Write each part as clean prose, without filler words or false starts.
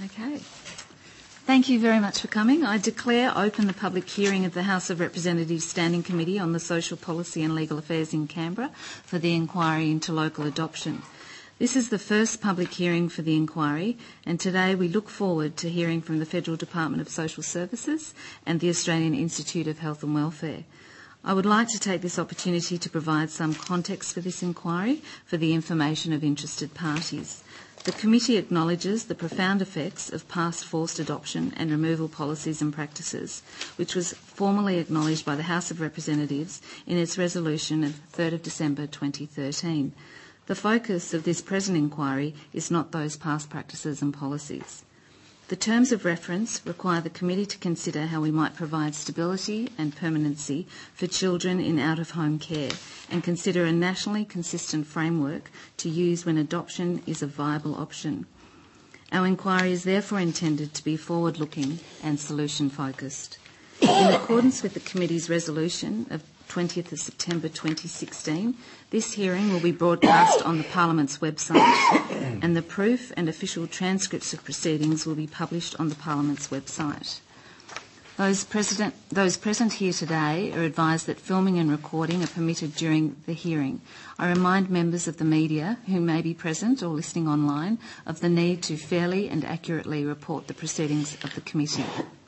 Okay. Thank you very much for coming. I declare open the public hearing of the House of Representatives Standing Committee on the Social Policy and Legal Affairs in Canberra for the inquiry into local adoption. This is the first public hearing for the inquiry, and today we look forward to hearing from the Federal Department of Social Services and the Australian Institute of Health and Welfare. I would like to take this opportunity to provide some context for this inquiry for the information of interested parties. The committee acknowledges the profound effects of past forced adoption and removal policies and practices, which was formally acknowledged by the House of Representatives in its resolution of 3rd of December 2013. The focus of this present inquiry is not those past practices and policies. The terms of reference require the committee to consider how we might provide stability and permanency for children in out-of-home care and consider a nationally consistent framework to use when adoption is a viable option. Our inquiry is therefore intended to be forward-looking and solution-focused. In accordance with the committee's resolution of 20th of September 2016, this hearing will be broadcast on the Parliament's website and the proof and official transcripts of proceedings will be published on the Parliament's website. Those present here today are advised that filming and recording are permitted during the hearing. I remind members of the media who may be present or listening online of the need to fairly and accurately report the proceedings of the committee.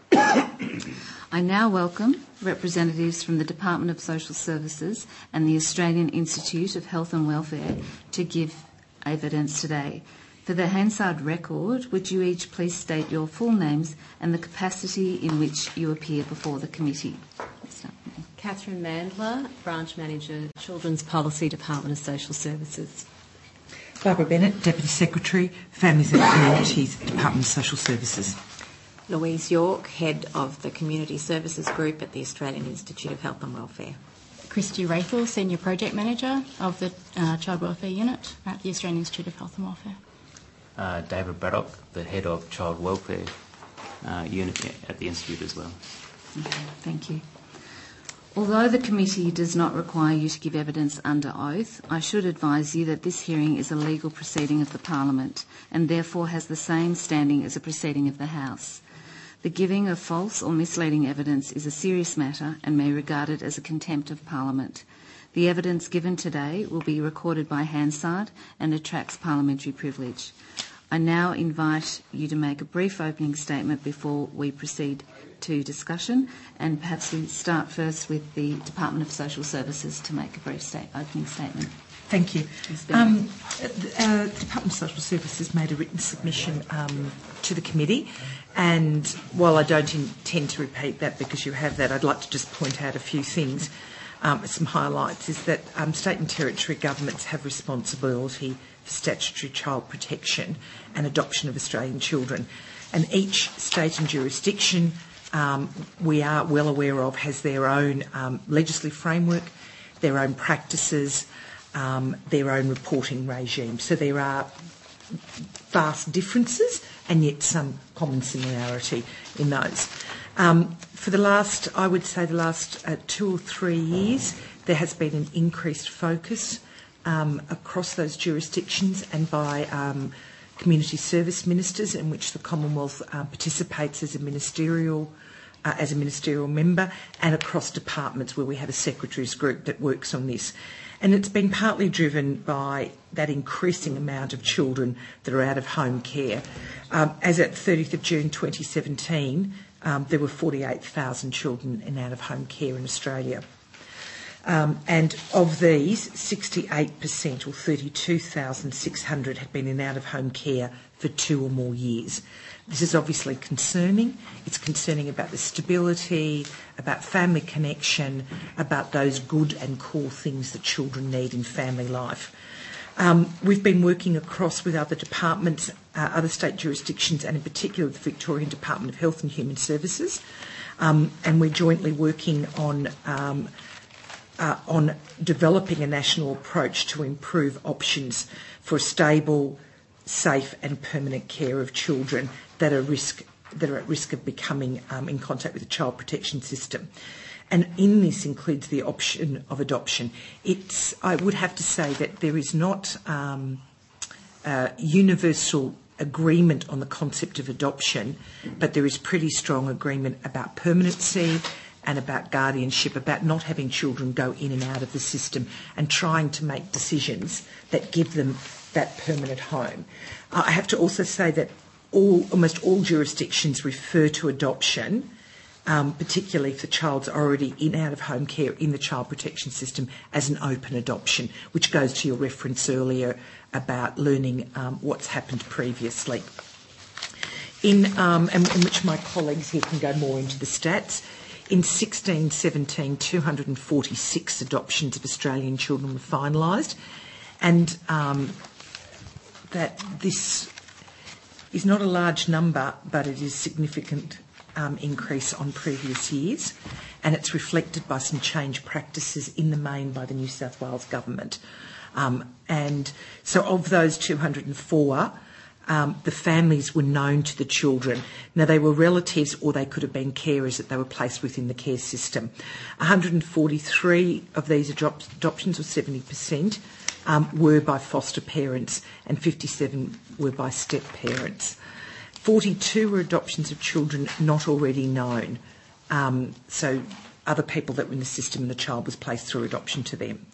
I now welcome representatives from the Department of Social Services and the Australian Institute of Health and Welfare to give evidence today. For the Hansard record, would you each please state your full names and the capacity in which you appear before the committee? Catherine Mandler, Branch Manager, Children's Policy Department of Social Services. Barbara Bennett, Deputy Secretary, Families and Communities, Department of Social Services. Louise York, Head of the Community Services Group at the Australian Institute of Health and Welfare. Christy Rathel, Senior Project Manager of the Child Welfare Unit at the Australian Institute of Health and Welfare. David Braddock, the Head of Child Welfare Unit at the Institute as well. Okay, thank you. Although the committee does not require you to give evidence under oath, I should advise you that this hearing is a legal proceeding of the Parliament and therefore has the same standing as a proceeding of the House. The giving of false or misleading evidence is a serious matter and may be regarded as a contempt of Parliament. The evidence given today will be recorded by Hansard and attracts parliamentary privilege. I now invite you to make a brief opening statement before we proceed to discussion, and perhaps we start first with the Department of Social Services to make a brief opening statement. Thank you. The Department of Social Services made a written submission to the committee, and while I don't intend to repeat that because you have that, I'd like to just point out a few things. Some highlights is that state and territory governments have responsibility for statutory child protection and adoption of Australian children, and each state and jurisdiction we are well aware of has their own legislative framework, their own practices, their own reporting regime. So there are vast differences and yet some common similarity in those. For the last 2 or 3 years, there has been an increased focus across those jurisdictions and by community service ministers, in which the Commonwealth participates as a ministerial member, and across departments where we have a secretaries group that works on this. And it's been partly driven by that increasing amount of children that are out of home care. As at 30th of June 2017, there were 48,000 children in out of home care in Australia. And of these, 68% or 32,600 had been in out-of-home care for 2 or more years. This is obviously concerning. It's concerning about the stability, about family connection, about those good and core things that children need in family life. We've been working across with other departments, other state jurisdictions, and in particular the Victorian Department of Health and Human Services, and we're jointly working on developing a national approach to improve options for stable, safe and permanent care of children that are at risk of becoming in contact with the child protection system. And in this includes the option of adoption. I would have to say that there is not universal agreement on the concept of adoption, but there is pretty strong agreement about permanency and about guardianship, about not having children go in and out of the system and trying to make decisions that give them that permanent home. I have to also say that almost all jurisdictions refer to adoption, particularly if the child's already in out-of-home care in the child protection system, as an open adoption, which goes to your reference earlier about learning what's happened previously. And which my colleagues here can go more into the stats. In 16-17, 246 adoptions of Australian children were finalised, and that this is not a large number, but it is a significant increase on previous years, and it's reflected by some change practices in the main by the New South Wales government. And so of those 204, the families were known to the children. Now, they were relatives or they could have been carers that they were placed within the care system. 143 of these adoptions, or 70%, were by foster parents, and 57 were by step parents. 42 were adoptions of children not already known, so other people that were in the system and the child was placed through adoption to them.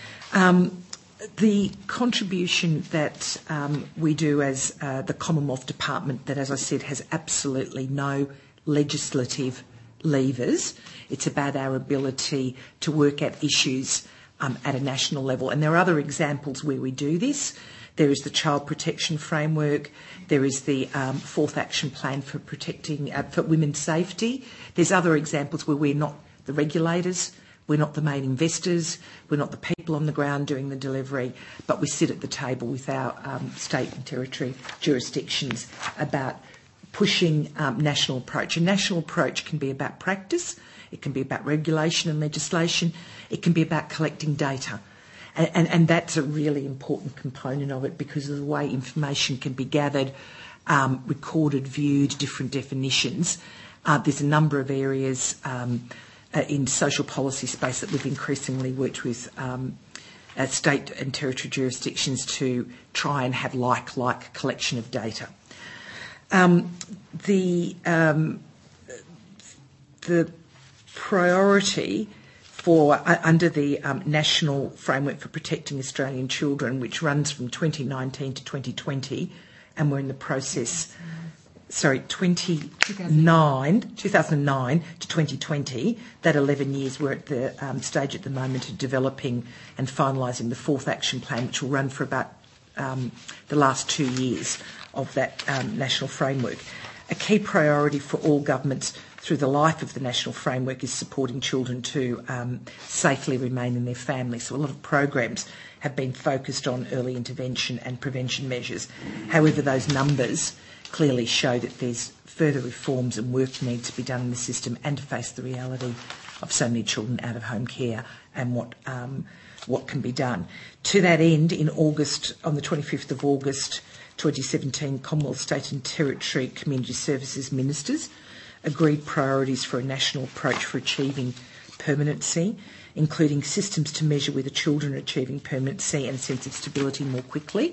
The contribution that we do as the Commonwealth Department, that, as I said, has absolutely no legislative levers. It's about our ability to work at issues at a national level. And there are other examples where we do this. There is the Child Protection Framework. There is the Fourth Action Plan for protecting for women's safety. There's other examples where we're not the regulators, we're not the main investors, we're not the people on the ground doing the delivery, but we sit at the table with our state and territory jurisdictions about pushing national approach. A national approach can be about practice, it can be about regulation and legislation, it can be about collecting data. And that's a really important component of it, because of the way information can be gathered, recorded, viewed, different definitions. There's a number of areas in social policy space that we've increasingly worked with state and territory jurisdictions to try and have like collection of data. The priority for under the National Framework for Protecting Australian Children, which runs from 2019 to 2020, and we're in the process, 2009 to 2020, that 11 years, we're at the stage at the moment of developing and finalising the Fourth Action Plan, which will run for about the last 2 years of that national framework. A key priority for all governments through the life of the national framework is supporting children to safely remain in their families. So a lot of programs have been focused on early intervention and prevention measures. However, those numbers clearly show that there's further reforms and work need to be done in the system, and to face the reality of so many children out of home care and what can be done. To that end, in August, on the 25th of August 2017, Commonwealth, State and Territory Community Services Ministers agreed priorities for a national approach for achieving permanency, including systems to measure whether children are achieving permanency and a sense of stability more quickly,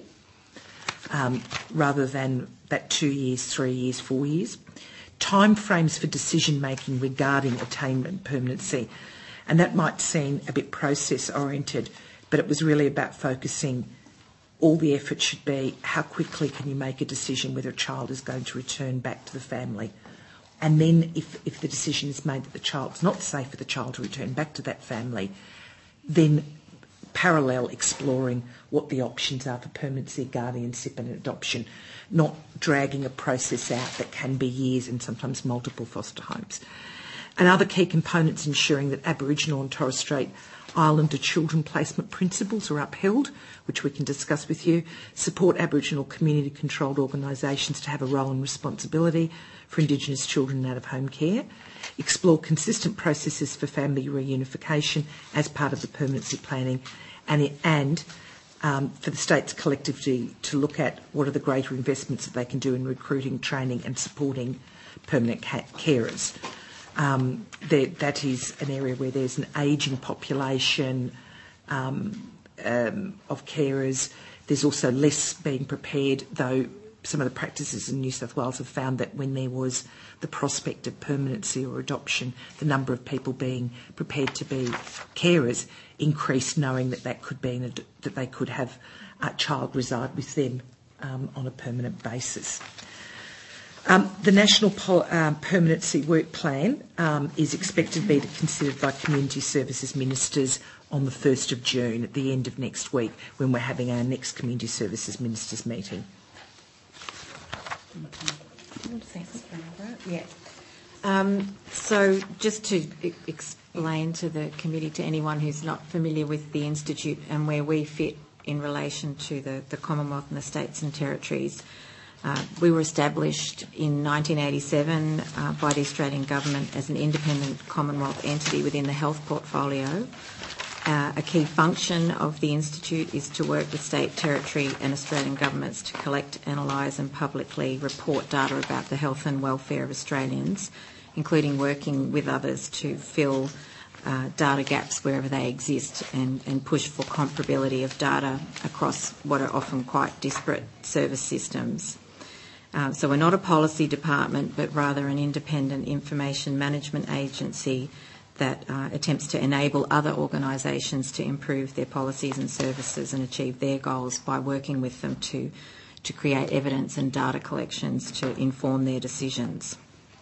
rather than that 2 years, 3 years, 4 years. Timeframes for decision-making regarding attainment permanency. And that might seem a bit process-oriented, but it was really about focusing. All the effort should be how quickly can you make a decision whether a child is going to return back to the family. And then if the decision is made that the child's not safe for the child to return back to that family, then parallel exploring what the options are for permanency, guardianship and adoption, not dragging a process out that can be years and sometimes multiple foster homes. And other key components ensuring that Aboriginal and Torres Strait Islander children placement principles are upheld, which we can discuss with you, support Aboriginal community-controlled organisations to have a role and responsibility for Indigenous children in out-of-home care, explore consistent processes for family reunification as part of the permanency planning, and for the states collectively to look at what are the greater investments that they can do in recruiting, training and supporting permanent carers. That is an area where there's an ageing population of carers. There's also less being prepared, though some of the practices in New South Wales have found that when there was the prospect of permanency or adoption, the number of people being prepared to be carers increased, knowing that that they could have a child reside with them on a permanent basis. The National Permanency Work Plan is expected to be considered by Community Services Ministers on the 1st of June, at the end of next week, when we're having our next Community Services Ministers meeting. Thanks, Barbara. Yeah. So just to explain to the committee, to anyone who's not familiar with the Institute and where we fit in relation to the Commonwealth and the states and territories, we were established in 1987 by the Australian Government as an independent Commonwealth entity within the health portfolio. A key function of the Institute is to work with state, territory and Australian governments to collect, analyse and publicly report data about the health and welfare of Australians, including working with others to fill data gaps wherever they exist and push for comparability of data across what are often quite disparate service systems. So we're not a policy department, but rather an independent information management agency that attempts to enable other organisations to improve their policies and services and achieve their goals by working with them to create evidence and data collections to inform their decisions.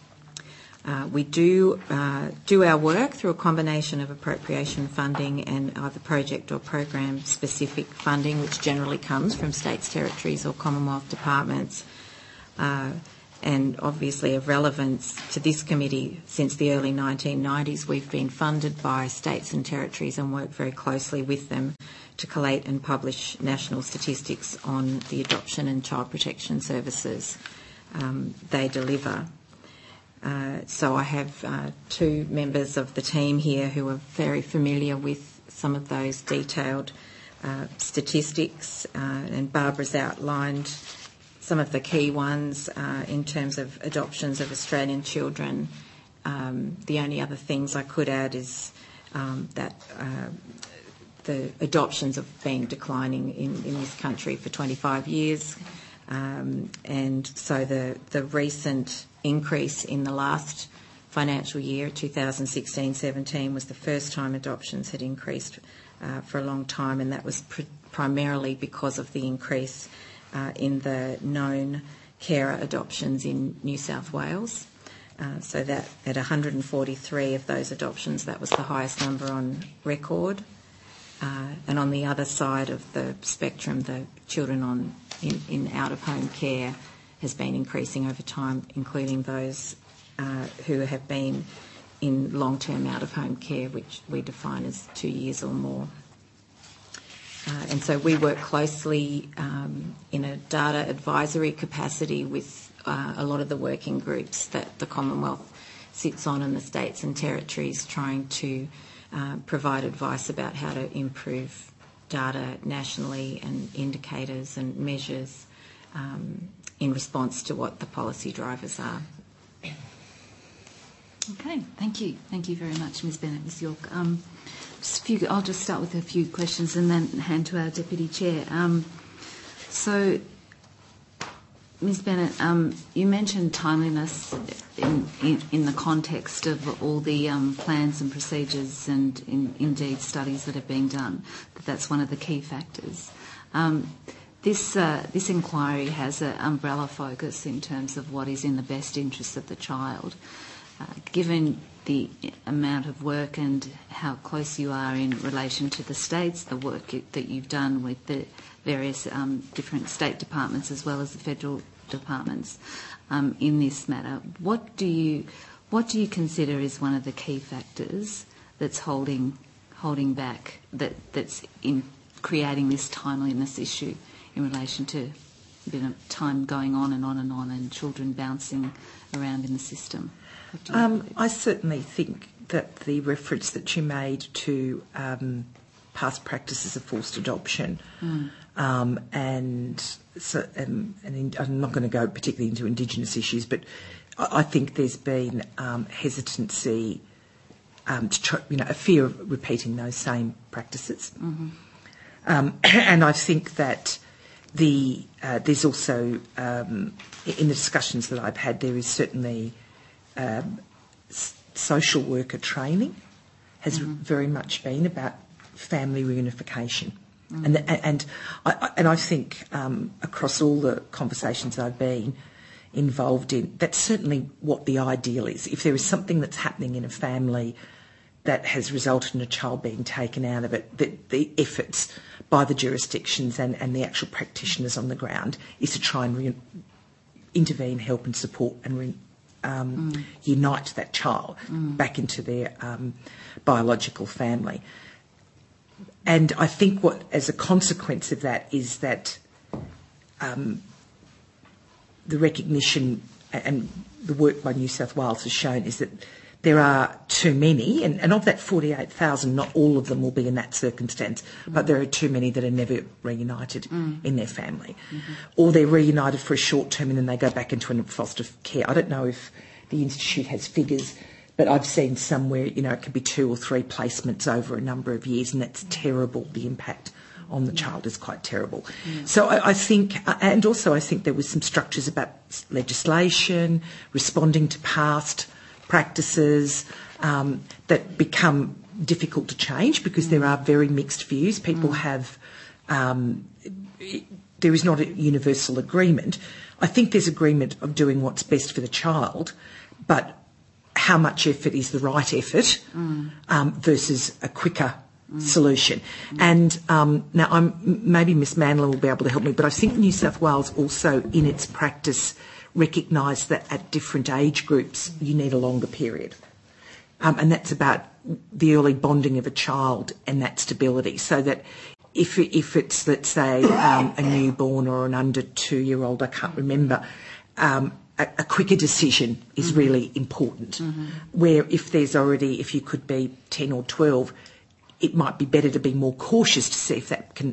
We do our work through a combination of appropriation funding and either project or program specific funding, which generally comes from states, territories or Commonwealth departments. And obviously of relevance to this committee, since the early 1990s, we've been funded by states and territories and work very closely with them to collate and publish national statistics on the adoption and child protection services they deliver. So I have two members of the team here who are very familiar with some of those detailed statistics, and Barbara's outlined some of the key ones in terms of adoptions of Australian children. The only other things I could add is that the adoptions have been declining in this country for 25 years. And so the recent increase in the last financial year, 2016-17, was the first time adoptions had increased for a long time, and that was primarily because of the increase in the known carer adoptions in New South Wales. So that at 143 of those adoptions, that was the highest number on record. And on the other side of the spectrum, the children in out-of-home care has been increasing over time, including those who have been in long-term out-of-home care, which we define as 2 years or more. And so we work closely in a data advisory capacity with a lot of the working groups that the Commonwealth sits on in the states and territories, trying to provide advice about how to improve data nationally and indicators and measures in response to what the policy drivers are. Okay, thank you. Thank you very much, Ms Bennett, Ms York. I'll just start with a few questions and then hand to our Deputy Chair. So, Ms Bennett, you mentioned timeliness in the context of all the plans and procedures and indeed studies that are being done, that's one of the key factors. This inquiry has an umbrella focus in terms of what is in the best interest of the child. Given the amount of work and how close you are in relation to the states, the work that you've done with the various different state departments as well as the federal departments in this matter, what do you consider is one of the key factors that's holding back, that's in creating this timeliness issue in relation to time going on and on and on and children bouncing around in the system? I certainly think that the reference that you made to past practices of forced adoption, and I'm not going to go particularly into Indigenous issues, but I think there's been hesitancy to try, a fear of repeating those same practices. Mm-hmm. And I think that there's also, in the discussions that I've had, there is certainly social worker training has very much been about family reunification. And I think across all the conversations I've been involved in, that's certainly what the ideal is. If there is something that's happening in a family that has resulted in a child being taken out of it, the efforts by the jurisdictions and the actual practitioners on the ground is to try and intervene, help and support and unite that child back into their biological family. And I think what, as a consequence of that, is that the recognition and the work by New South Wales has shown is that there are too many, and of that 48,000, not all of them will be in that circumstance, but there are too many that are never reunited in their family. Or they're reunited for a short term and then they go back into foster care. I don't know if the Institute has figures, but I've seen somewhere, it could be 2 or 3 placements over a number of years, and that's terrible. The impact on the child is quite terrible. So I think, and also I think there was some structures about legislation, responding to past practices that become difficult to change because there are very mixed views. People have, there is not a universal agreement. I think there's agreement of doing what's best for the child, but how much effort is the right effort versus a quicker solution. And now maybe Ms Mandler will be able to help me, but I think New South Wales also in its practice recognise that at different age groups you need a longer period. And that's about the early bonding of a child and that stability, so that if it's, let's say, a newborn or an under 2-year-old, I can't remember, a quicker decision is really important. Where if you could be 10 or 12, it might be better to be more cautious to see if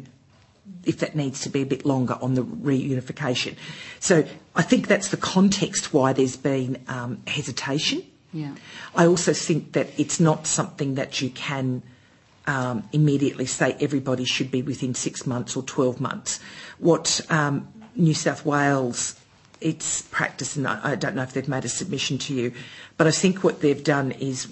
that needs to be a bit longer on the reunification. So I think that's the context why there's been hesitation. Yeah. I also think that it's not something that you can immediately say everybody should be within 6 months or 12 months. What New South Wales, its practice, and I don't know if they've made a submission to you, but I think what they've done is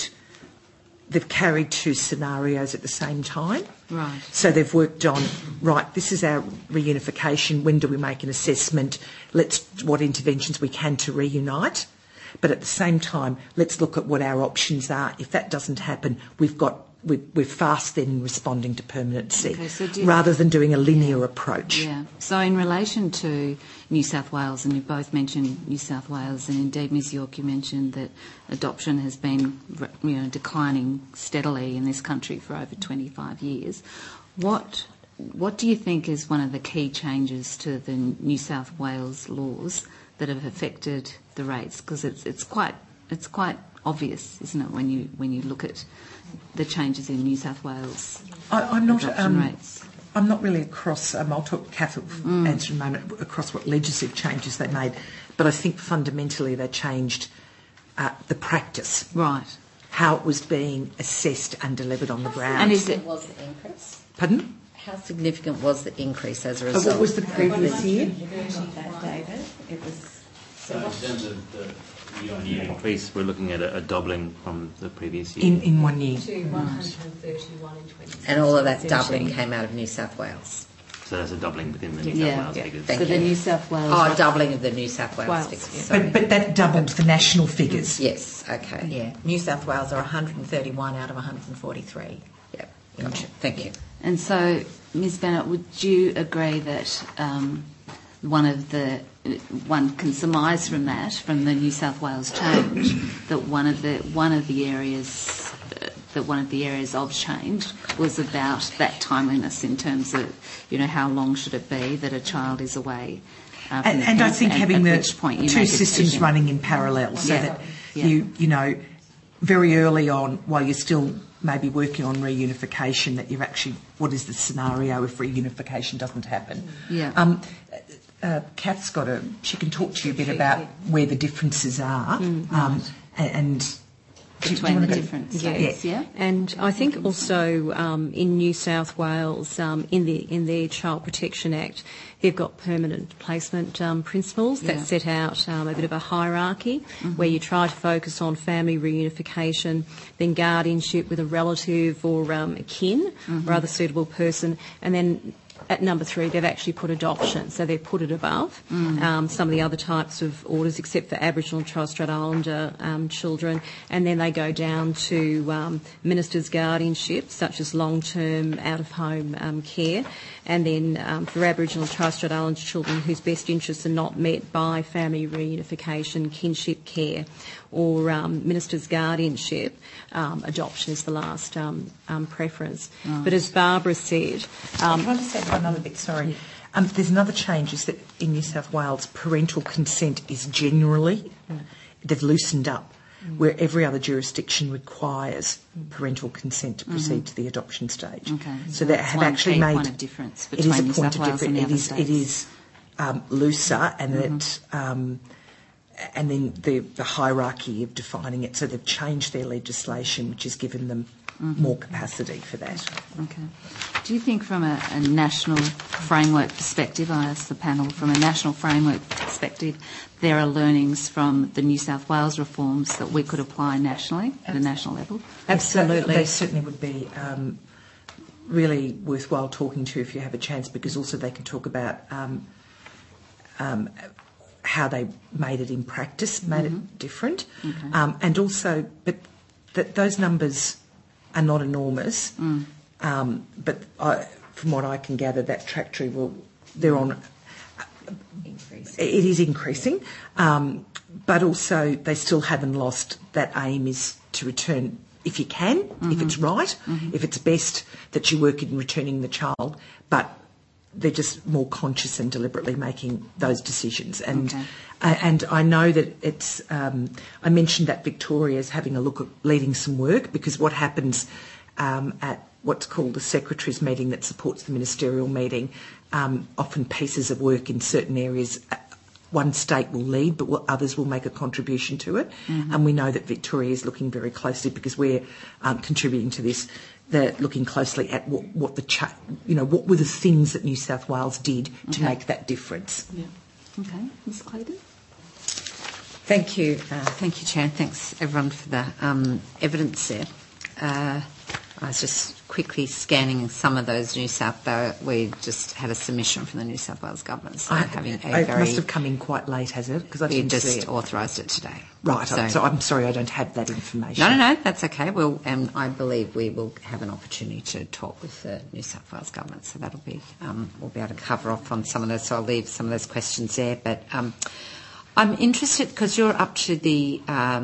they've carried 2 scenarios at the same time. Right. So they've worked on, right, this is our reunification, when do we make an assessment, what interventions we can to reunite, but at the same time, let's look at what our options are. If that doesn't happen, we're fast then in responding to permanency, okay, so rather than doing a linear approach. Yeah. So in relation to New South Wales, and you both mentioned New South Wales, and indeed Ms York, you mentioned that adoption has been declining steadily in this country for over 25 years. What do you think is one of the key changes to the New South Wales laws that have affected the rates? Because it's quite obvious, isn't it, when you look at the changes in New South Wales adoption rates? I'm not really across, I'll talk, Kath will answer in a moment, across what legislative changes they made, but I think fundamentally they changed the practice. Right. How it was being assessed and delivered on the ground. And was the increase? Pardon? How significant was the increase as a result? What was the previous year? David, it was... So in terms of the year-on-year increase, we're looking at a doubling from the previous year. In 1 year. To 131 in 20. And all of that doubling came out of New South Wales. So that's a doubling within the New South Wales figures. Thank so you. the New South Wales... Oh, doubling of the New South Wales figures. Sorry. But that doubled the national figures. Yes, okay. Yeah, New South Wales are 131 out of 143. Yep, gotcha. Thank you. And so, Ms Bennett, would you agree that one can surmise from the New South Wales change, that one of the areas of change was about that timeliness in terms of, how long should it be that a child is away? And I think having the 2 systems running in parallel, so that you very early on, while you're still maybe working on reunification, that you're actually, what is the scenario if reunification doesn't happen? Yeah. Kath's she can talk to you a bit about where the differences are, and between the different states. Yeah. And I think also in New South Wales, in their Child Protection Act, they've got permanent placement principles that set out a bit of a hierarchy where you try to focus on family reunification, then guardianship with a relative or a kin or other suitable person, and then at number 3, they've actually put adoption, so they've put it above some of the other types of orders, except for Aboriginal and Torres Strait Islander children. And then they go down to ministers' guardianship, such as long-term out-of-home care. And then for Aboriginal and Torres Strait Islander children whose best interests are not met by family reunification, kinship care, or minister's guardianship, adoption is the last preference. But as Barbara said... Can I just add one other bit? Sorry. There's another change is that in New South Wales, parental consent is generally... They've loosened up, where every other jurisdiction requires parental consent to proceed to the adoption stage. Okay. So they have actually made... point of difference between New South Wales and the other states. It is looser, and that... and then the hierarchy of defining it. So they've changed their legislation, which has given them more capacity for that. Okay. Do you think from a national framework perspective, I asked the panel, from a national framework perspective, there are learnings from the New South Wales reforms that we could apply nationally, at a national level? Absolutely. They certainly would be really worthwhile talking to if you have a chance, because also they can talk about how they made it in practice, made it different. Okay. And also, but those numbers are not enormous. But from what I can gather, that trajectory they're on... It is increasing. But also, they still haven't lost that aim is to return, if you can, if it's right, if it's best that you work in returning the child, but they're just more conscious and deliberately making those decisions. And and I know that it's... I mentioned that Victoria is having a look at leading some work, because what happens at what's called the secretary's meeting that supports the ministerial meeting, often pieces of work in certain areas one state will lead, but others will make a contribution to it. And we know that Victoria is looking very closely, because we're contributing to this. They're looking closely at what what were the things that New South Wales did to make that difference. Yeah. Okay, Ms. Clayton. Thank you, Chair. Thanks everyone for the evidence there. I was just quickly scanning some of those New South Wales. We just had a submission from the New South Wales government. So it must have come in quite late, has it? Because I didn't see it. We just authorised it today. Right. So I'm sorry, I don't have that information. No, that's okay. I believe we will have an opportunity to talk with the New South Wales government. So that'll be we'll be able to cover off on some of those. So I'll leave some of those questions there. But I'm interested, because you're up to the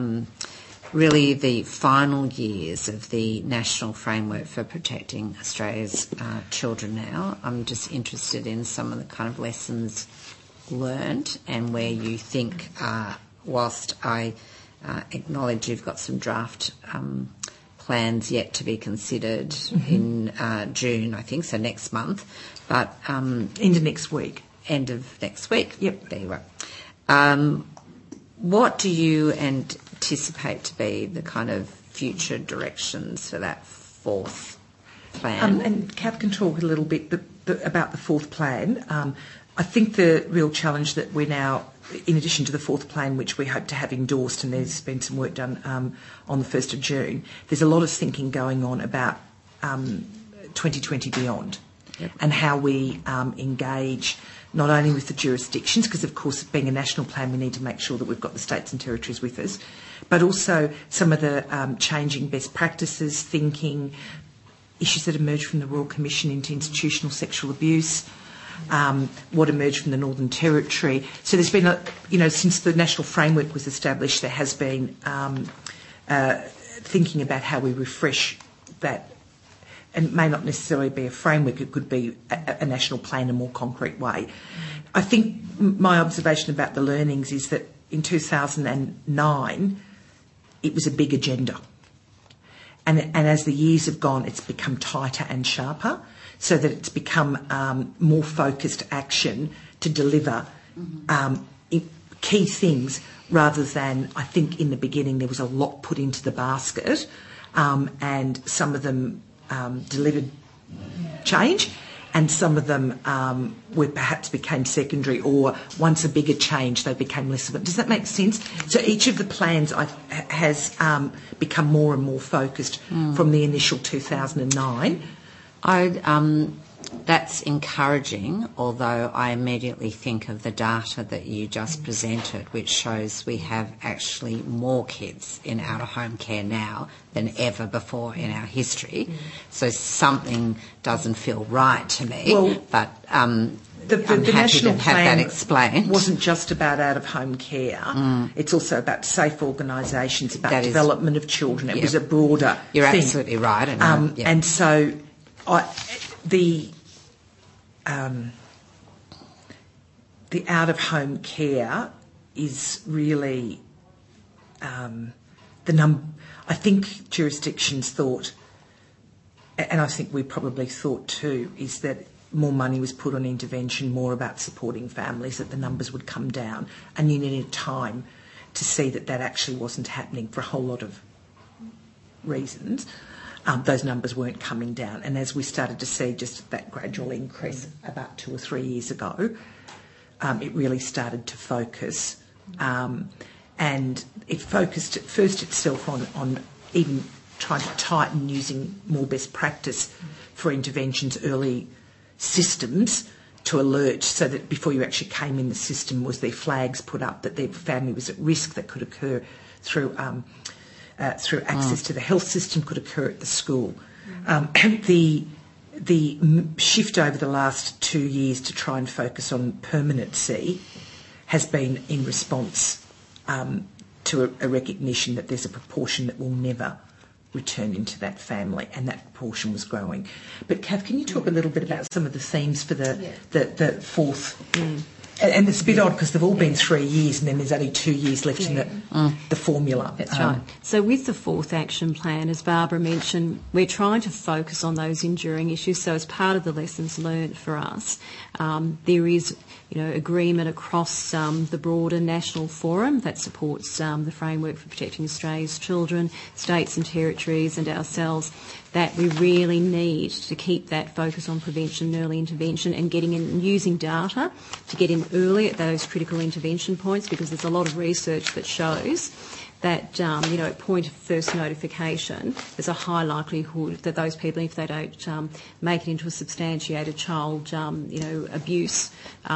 really the final years of the national framework for protecting Australia's children now. I'm just interested in some of the kind of lessons learned, and where you think, whilst I acknowledge you've got some draft plans yet to be considered in June, I think, so next month, but... End of next week. End of next week. Yep. There you are. What do you anticipate to be the kind of future directions for that fourth plan? And Kath can talk a little bit about the fourth plan. I think the real challenge that we're now, in addition to the fourth plan, which we hope to have endorsed, and there's been some work done on the 1st of June, there's a lot of thinking going on about 2020 beyond. Yep. And how we engage not only with the jurisdictions, because of course being a national plan we need to make sure that we've got the states and territories with us, but also some of the changing best practices, thinking, issues that emerged from the Royal Commission into institutional sexual abuse, what emerged from the Northern Territory. So there's been, since the national framework was established, there has been thinking about how we refresh that. And it may not necessarily be a framework, it could be a national plan in a more concrete way. I think my observation about the learnings is that in 2009, it was a big agenda. And as the years have gone, it's become tighter and sharper, so that it's become more focused action to deliver key things, rather than, I think in the beginning there was a lot put into the basket, and some of them delivered change, and some of them were perhaps became secondary, or once a bigger change they became less of it. Does that make sense? So each of the plans has become more and more focused from the initial 2009. That's encouraging, although I immediately think of the data that you just presented, which shows we have actually more kids in out-of-home care now than ever before in our history. So something doesn't feel right to me, but the national have plan that explained. Wasn't just about out-of-home care. It's also about safe organisations, about development of children. It was a broader You're thing. Absolutely right. And so the out-of-home care is really I think jurisdictions thought, and I think we probably thought too, is that more money was put on intervention, more about supporting families, that the numbers would come down, and you needed time to see that that actually wasn't happening for a whole lot of reasons. Those numbers weren't coming down, and as we started to see just that gradual increase about 2 or 3 years ago, it really started to focus, and it focused at first itself on even trying to tighten using more best practice for interventions, early systems to alert, so that before you actually came in the system was there flags put up that their family was at risk that could occur through access to the health system, could occur at the school. The shift over the last 2 years to try and focus on permanency has been in response to a recognition that there's a proportion that will never return into that family, and that proportion was growing. But Kath, can you talk a little bit about some of the themes for the fourth? And it's a bit odd because they've all been 3 years, and then there's only 2 years left in the formula. That's right. So with the fourth action plan, as Barbara mentioned, we're trying to focus on those enduring issues. So as part of the lessons learned for us, there is agreement across the broader national forum that supports the framework for protecting Australia's children, states and territories and ourselves, that we really need to keep that focus on prevention and early intervention, and getting in and using data to get in early at those critical intervention points, because there's a lot of research that shows that, at point of first notification, there's a high likelihood that those people, if they don't make it into a substantiated child, abuse,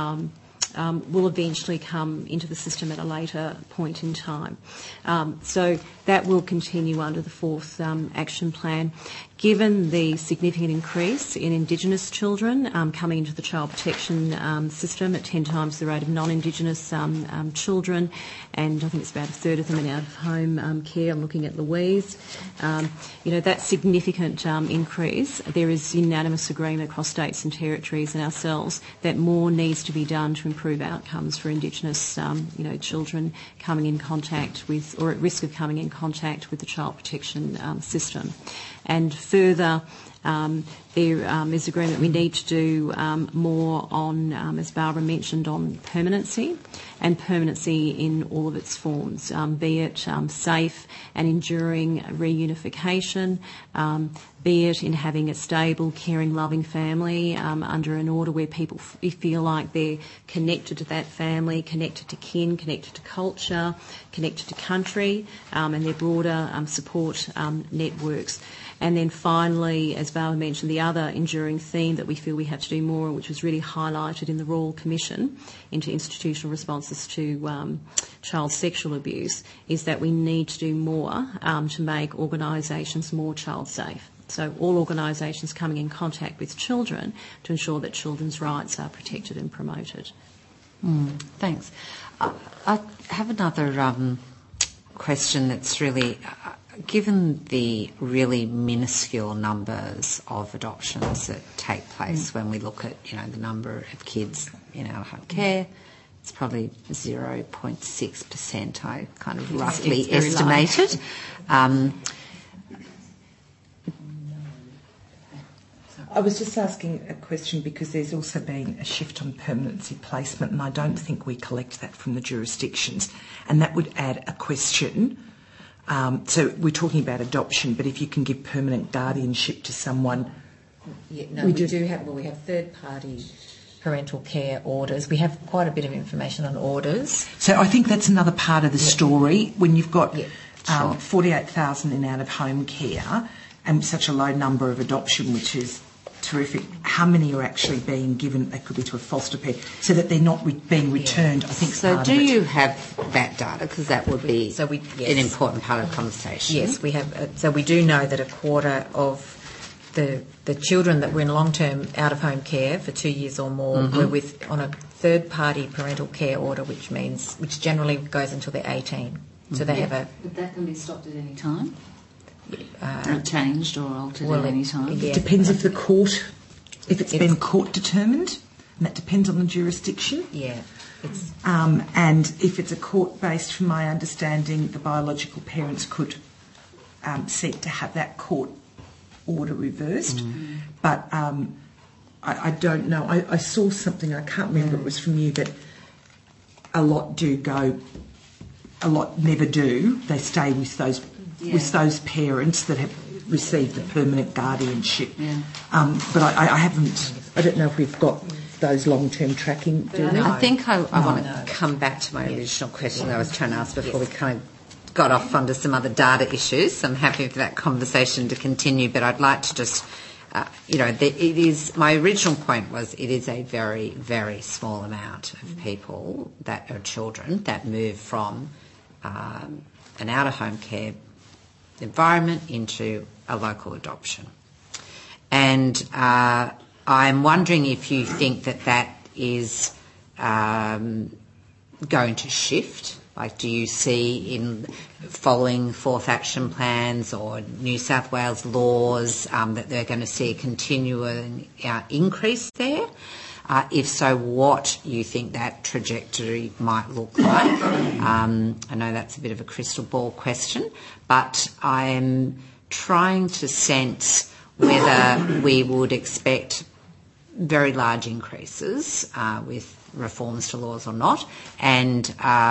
will eventually come into the system at a later point in time. So that will continue under the fourth action plan. Given the significant increase in Indigenous children coming into the child protection system at 10 times the rate of non-Indigenous children, and I think it's about a third of them in out-of-home care. I'm looking at Louise. That significant increase, there is unanimous agreement across states and territories and ourselves that more needs to be done to improve outcomes for Indigenous children coming in contact with, or at risk of coming in contact with, the child protection system. And further, there is agreement we need to do more on, as Barbara mentioned, on permanency, and permanency in all of its forms, be it safe and enduring reunification, be it in having a stable, caring, loving family under an order where people feel like they're connected to that family, connected to kin, connected to culture, connected to country, and their broader support networks. And then finally, as Barbara mentioned, the other enduring theme that we feel we have to do more, which was really highlighted in the Royal Commission into institutional responses to child sexual abuse, is that we need to do more to make organisations more child safe. So all organisations coming in contact with children to ensure that children's rights are protected and promoted. Thanks. I have another question that's really... given the really minuscule numbers of adoptions that take place when we look at, the number of kids in out-of-home care, it's probably 0.6%, I kind of roughly estimated. I was just asking a question because there's also been a shift on permanency placement, and I don't think we collect that from the jurisdictions, and that would add a question. So we're talking about adoption, but if you can give permanent guardianship to someone... Yeah, no, we do have... Well, we have third-party parental care orders. We have quite a bit of information on orders. So I think that's another part of the story. When you've got 48,000 in out-of-home care and such a low number of adoption, which is terrific, how many are actually being given? They could be to a foster parent, so that they're not being returned. I think. So, do you have that data? Because that would be an important part of the conversation. Yes, we have. So we do know that a quarter of the children that were in long-term out-of-home care for 2 years or more were on a third-party parental care order, which generally goes until they're 18. So they have a. But that can be stopped at any time. Changed or altered at any time. It depends if it's been court determined, and that depends on the jurisdiction. Yeah. And if it's a court-based, from my understanding, the biological parents could seek to have that court order reversed. But I don't know. I saw something, I can't remember if it was from you, but a lot do go, a lot never do. They stay with those parents that have received the permanent guardianship. But I don't know if we've got those long-term tracking, do we? I think I want to come back to my original question that I was trying to ask before we kind of got off onto some other data issues. I'm happy for that conversation to continue, but I'd like to just, my original point was it is a very, very small amount of people that are children that move from an out-of-home care environment into a local adoption. And I'm wondering if you think that is going to shift. Like, do you see in following Fourth Action Plans or New South Wales laws that they're going to see a continuing increase there? If so, what you think that trajectory might look like? I know that's a bit of a crystal ball question, but I'm trying to sense whether we would expect very large increases with reforms to laws or not, and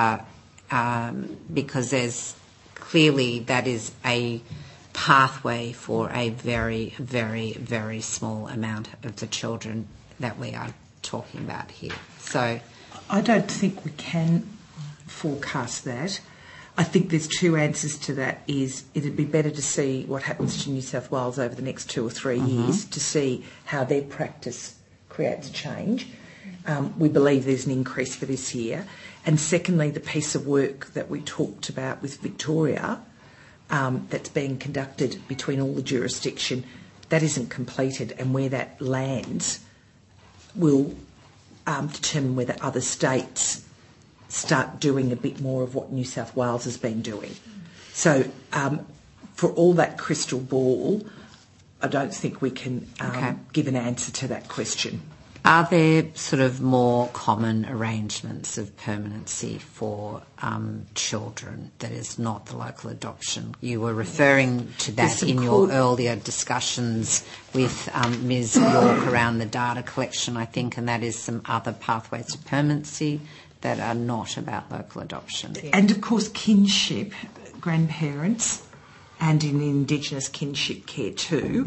because there's clearly that is a pathway for a very, very, very small amount of the children that we are talking about here. So I don't think we can forecast that. I think there's two answers to that. Is it'd be better to see what happens to New South Wales over the next 2 or 3 years to see how their practice creates change. We believe there's an increase for this year. And secondly, the piece of work that we talked about with Victoria that's being conducted between all the jurisdiction, that isn't completed, and where that lands will determine whether other states start doing a bit more of what New South Wales has been doing. So for all that crystal ball, I don't think we can give an answer to that question. Are there sort of more common arrangements of permanency for children that is not the local adoption? You were referring to that in your earlier discussions with Ms. York around the data collection, I think, and that is some other pathways to permanency that are not about local adoption. And of course kinship, grandparents, and in Indigenous kinship care too.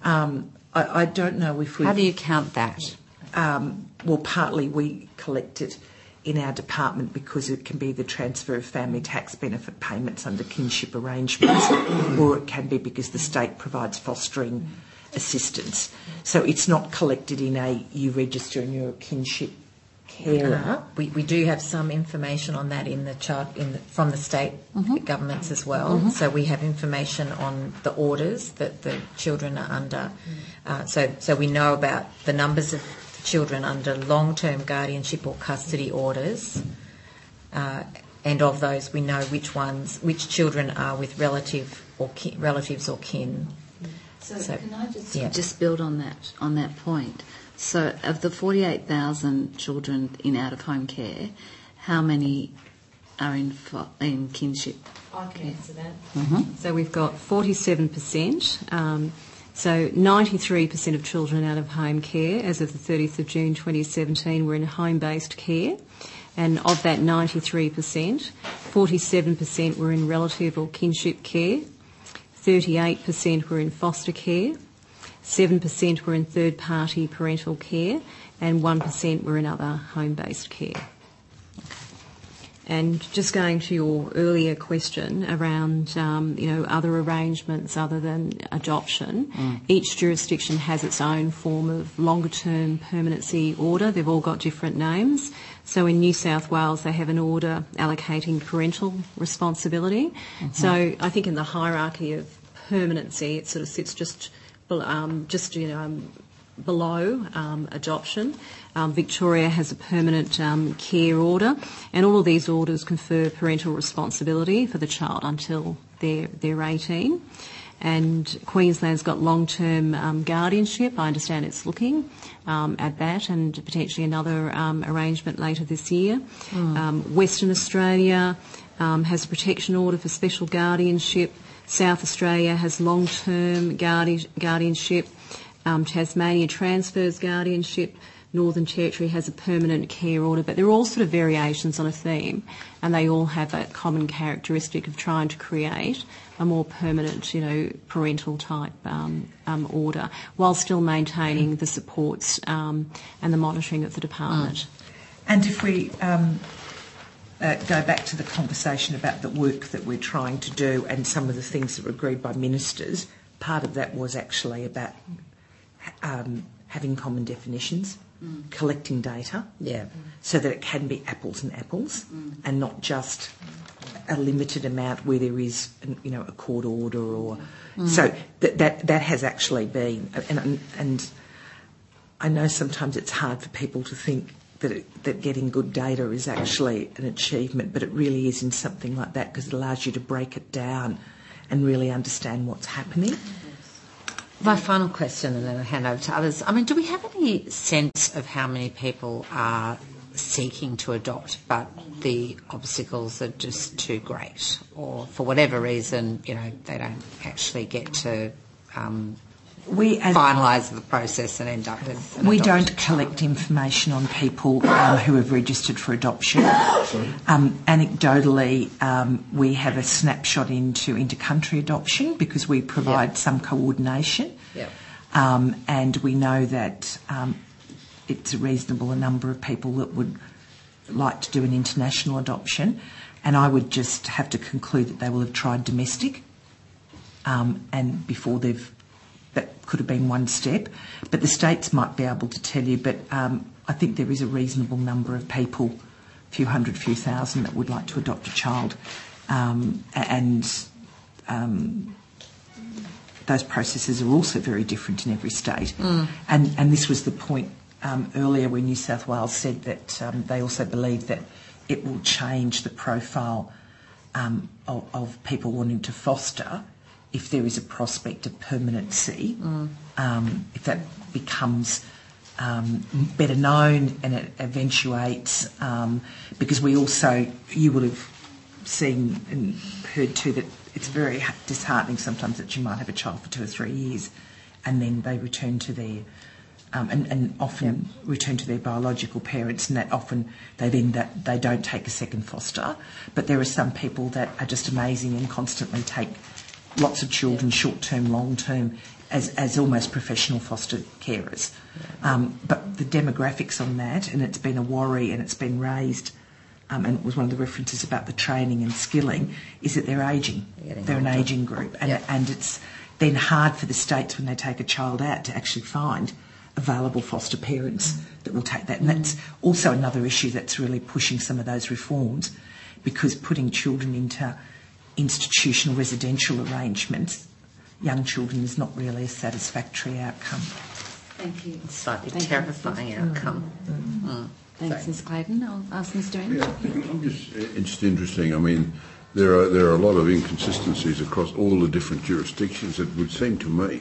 I don't know if we... How do you count that? Well, partly we collect it in our department because it can be the transfer of family tax benefit payments under kinship arrangements, or it can be because the state provides fostering assistance. So it's not collected in you register and you're a kinship carer. We do have some information on that from the state governments as well. So we have information on the orders that the children are under. So we know about the numbers of children under long-term guardianship or custody orders, and of those we know which children are with relatives or kin. So can I just build on that point? So of the 48,000 children in out-of-home care, how many are in kinship? I can answer that. So we've got 47% So 93% of children out of home care as of the 30th of June 2017 were in home-based care. And of that 93%, 47% were in relative or kinship care, 38% were in foster care, 7% were in third-party parental care, and 1% were in other home-based care. And just going to your earlier question around, other arrangements other than adoption, each jurisdiction has its own form of longer-term permanency order. They've all got different names. So in New South Wales, they have an order allocating parental responsibility. So I think in the hierarchy of permanency, it sort of sits just below adoption. Victoria has a permanent care order, and all of these orders confer parental responsibility for the child until they're 18. And Queensland's got long-term guardianship. I understand it's looking at that and potentially another arrangement later this year. Western Australia has a protection order for special guardianship. South Australia has long-term guardianship. Tasmania transfers guardianship. Northern Territory has a permanent care order, but they're all sort of variations on a theme, and they all have that common characteristic of trying to create a more permanent, parental type order, while still maintaining the supports and the monitoring of the department. And if we go back to the conversation about the work that we're trying to do and some of the things that were agreed by ministers, part of that was actually about having common definitions, collecting data, so that it can be apples and apples, and not just a limited amount where there is, a court order or so that has actually been, and I know sometimes it's hard for people to think that getting good data is actually an achievement, but it really is in something like that because it allows you to break it down and really understand what's happening. My final question, and then I'll hand over to others. Do we have any sense of how many people are seeking to adopt, but the obstacles are just too great, or for whatever reason, they don't actually get to finalise the process and end up with an We adoption? don't collect information on people who have registered for adoption. Anecdotally, we have a snapshot into inter-country adoption because we provide some coordination. And we know that it's a reasonable number of people that would like to do an international adoption. And I would just have to conclude that they will have tried domestic and before that could have been one step. But the states might be able to tell you, but I think there is a reasonable number of people, a few hundred, few thousand, that would like to adopt a child. Those processes are also very different in every state. And this was the point earlier when New South Wales said that they also believe that it will change the profile of people wanting to foster if there is a prospect of permanency, if that becomes better known and it eventuates, because we also, you would have seen and heard too that it's very disheartening sometimes that you might have a child for 2 or 3 years and then they return to their and often return to their biological parents, and that often they don't take a second foster. But there are some people that are just amazing and constantly take lots of children, short-term, long-term, as almost professional foster carers. But the demographics on that, and it's been a worry and it's been raised, and it was one of the references about the training and skilling, is that they're ageing. They're an ageing group. And it's then hard for the states when they take a child out to actually find available foster parents that will take that. And that's also another issue that's really pushing some of those reforms, because putting children into institutional residential arrangements, young children, is not really a satisfactory outcome. Thank you. Slightly terrifying outcome. Thanks, Ms. Clayton. I'll ask Mr. English. It's interesting. I mean, there are a lot of inconsistencies across all the different jurisdictions. It would seem to me,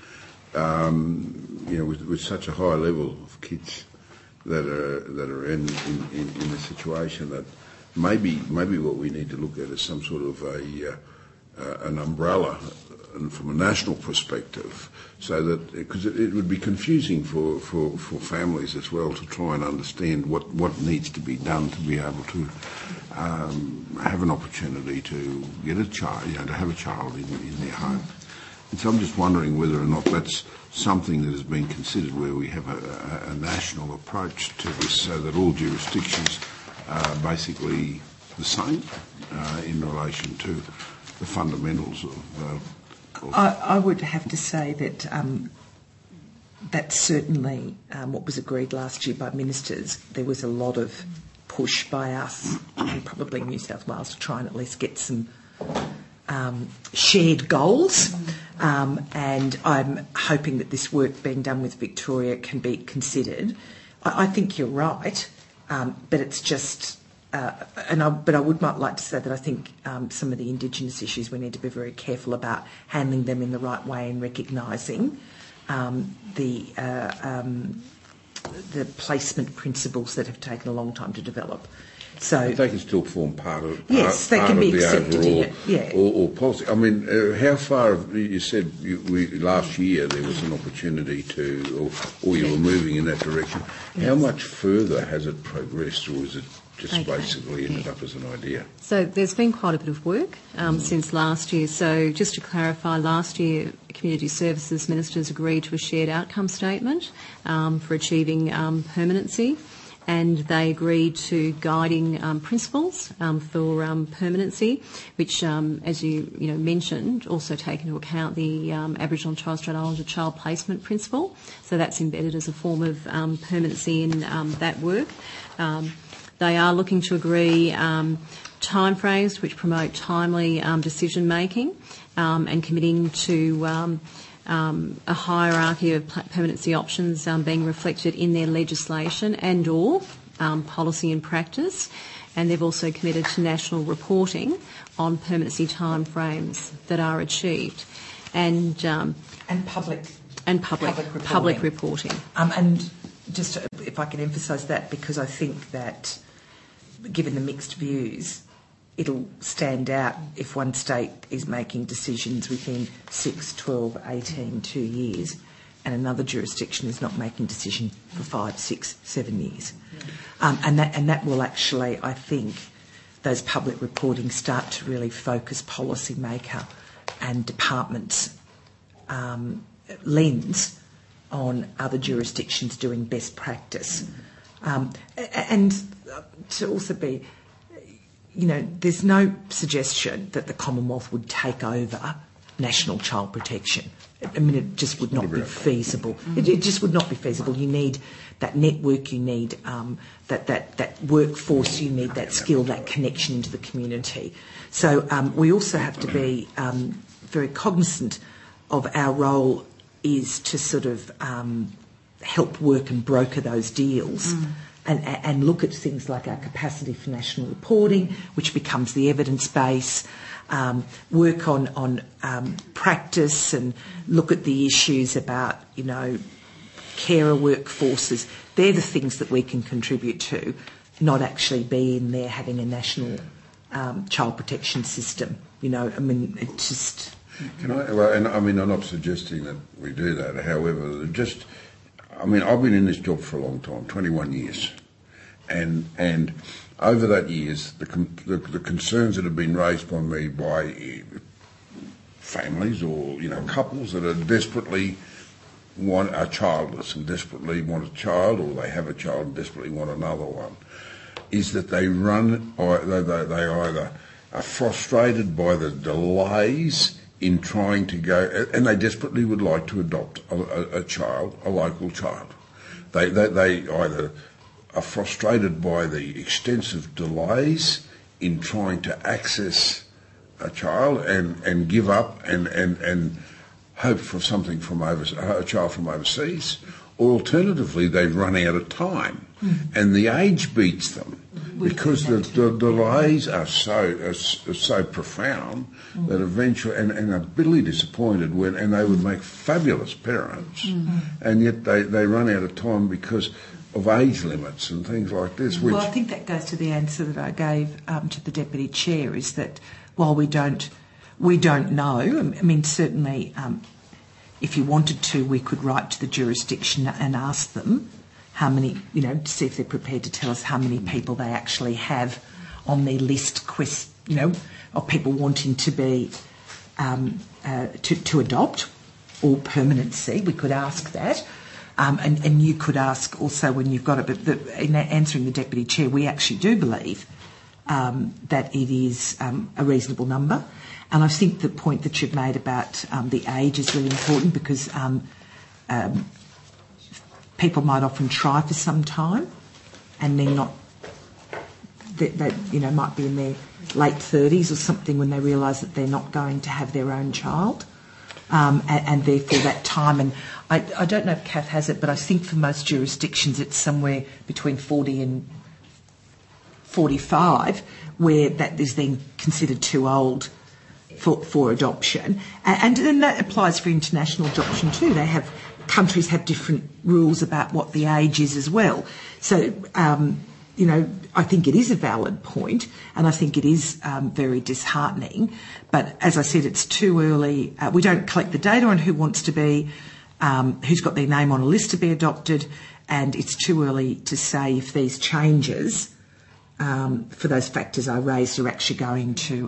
with such a high level of kids that are in the situation, that maybe what we need to look at is some sort of an umbrella and from a national perspective, so that because it would be confusing for families as well to try and understand what needs to be done to be able to have an opportunity to get a child, to have a child in their home. And so I'm just wondering whether or not that's something that has been considered, where we have a national approach to this, so that all jurisdictions are basically the same in relation to the fundamentals of. I would have to say that that's certainly what was agreed last year by ministers. There was a lot of push by us and probably New South Wales to try and at least get some shared goals, and I'm hoping that this work being done with Victoria can be considered. I think you're right, but it's just. But I would like to say that I think some of the Indigenous issues we need to be very careful about handling them in the right way and recognising the placement principles that have taken a long time to develop. So but they can still form part of yes, they can be the accepted overall, in or policy. I mean, how far you said last year there was an opportunity to, or you were moving in that direction. Yes. How much further has it progressed, or is it just basically ended up as an idea? So there's been quite a bit of work since last year. So just to clarify, last year Community Services Ministers agreed to a shared outcome statement for achieving permanency, and they agreed to guiding principles for permanency, which, as you mentioned, also take into account the Aboriginal and Torres Strait Islander child placement principle. So that's embedded as a form of permanency in that work. They are looking to agree timeframes which promote timely decision making and committing to a hierarchy of permanency options being reflected in their legislation and or policy and practice. And they've also committed to national reporting on permanency timeframes that are achieved, and public reporting. And just if I can emphasise that, because I think that given the mixed views, it'll stand out if one state is making decisions within 6, 12, 18, 2 years, and another jurisdiction is not making decision for 5, 6, 7 years. And that will actually, I think, those public reporting start to really focus policymaker and departments' lens on other jurisdictions doing best practice. And to also be, there's no suggestion that the Commonwealth would take over national child protection. I mean, it just would not be feasible. It just would not be feasible. You need that network, you need that workforce, you need that skill, that connection into the community. So we also have to be very cognisant of our role is to sort of help work and broker those deals and look at things like our capacity for national reporting, which becomes the evidence base, work on practice and look at the issues about, carer workforces. They're the things that we can contribute to, not actually be in there having a national child protection system. I mean, it just... I'm not suggesting that we do that. However, I've been in this job for a long time, 21 years, and over that years, the concerns that have been raised by me by families or couples that are desperately are childless and desperately want a child, or they have a child and desperately want another one, is that they either are frustrated by the delays in trying to go, and they desperately would like to adopt a child, a local child. They either are frustrated by the extensive delays in trying to access a child and give up and hope for something from a child from overseas, or alternatively they've run out of time and the age beats them. Because the delays are so profound that eventually, and are bitterly disappointed and they would make fabulous parents, and yet they run out of time because of age limits and things like this. Well, I think that goes to the answer that I gave to the Deputy Chair, is that while we don't We don't know. I mean, certainly, if you wanted to, we could write to the jurisdiction and ask them how many, to see if they're prepared to tell us how many people they actually have on their list, of people wanting to be to adopt or permanency. We could ask that. And you could ask also when you've got it, but in answering the Deputy Chair, we actually do believe that it is a reasonable number. And I think the point that you've made about the age is really important, because people might often try for some time and then not, they might be in their late 30s or something when they realise that they're not going to have their own child. And therefore that time, and I don't know if Kath has it, but I think for most jurisdictions it's somewhere between 40 and 45 where that is then considered too old for adoption. And then that applies for international adoption too. Countries have different rules about what the age is as well. So, I think it is a valid point, and I think it is very disheartening. But as I said, it's too early. We don't collect the data on who wants to be, who's got their name on a list to be adopted, and it's too early to say if these changes, for those factors I raised, are actually going to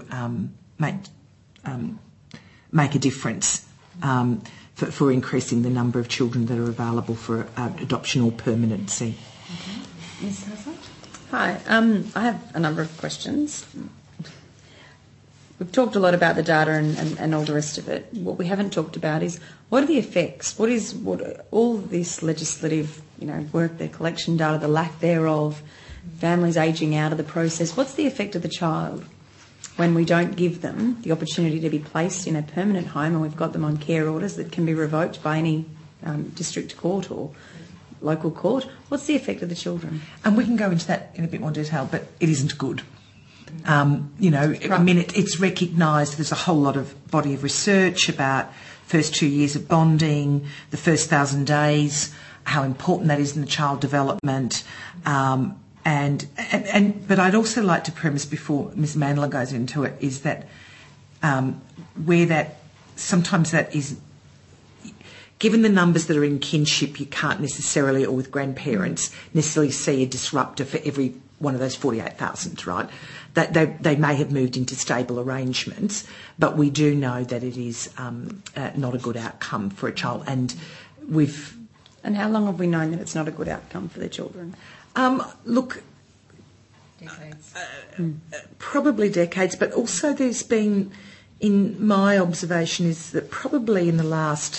make a difference for increasing the number of children that are available for adoption or permanency. Okay. Ms. Hazard? Hi, I have a number of questions. We've talked a lot about the data and all the rest of it. What we haven't talked about is what are the effects? What all this legislative, work, the collection data, the lack thereof, families ageing out of the process. What's the effect of the child when we don't give them the opportunity to be placed in a permanent home and we've got them on care orders that can be revoked by any district court or local court? What's the effect of the children? And we can go into that in a bit more detail, but it isn't good. It's recognised. There's a whole lot of body of research about first 2 years of bonding, the first 1,000 days, how important that is in the child development. But I'd also like to premise before Ms. Mandler goes into it is that where that sometimes that is. Given the numbers that are in kinship, you can't necessarily, or with grandparents, necessarily see a disruptor for every one of those 48,000, right? That they may have moved into stable arrangements, but we do know that it is not a good outcome for a child. And how long have we known that it's not a good outcome for the children? Decades. Probably decades, but also there's been, in my observation, is that probably in the last.